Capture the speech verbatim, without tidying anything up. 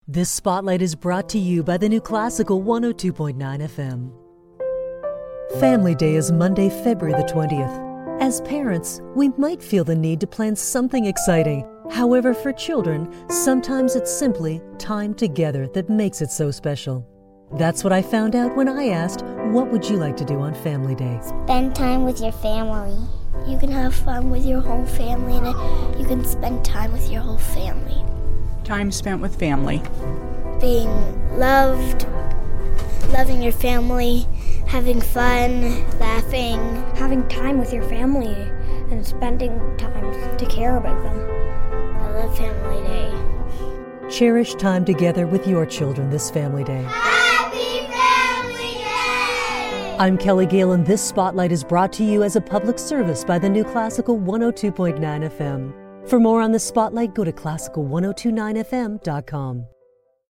This spotlight is brought to you by the New Classical one oh two point nine F M. Family Day is Monday, February the twentieth. As parents, we might feel the need to plan something exciting. However, for children, sometimes it's simply time together that makes it so special. That's what I found out when I asked, what would you like to do on Family Day? Spend time with your family. You can have fun with your whole family, and you can spend time with your whole family. Time spent with family. Being loved, loving your family, having fun, laughing. Having time with your family and spending time to care about them. I love Family Day. Cherish time together with your children this Family Day. Happy Family Day! I'm Kelly Gale, and this Spotlight is brought to you as a public service by the New Classical one oh two point nine F M. For more on the Spotlight, go to classical ten twenty-nine F M dot com.